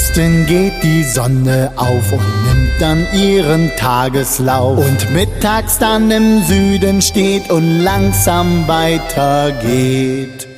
Osten geht die Sonne auf und nimmt dann ihren Tageslauf. Und mittags dann im Süden steht und langsam weitergeht.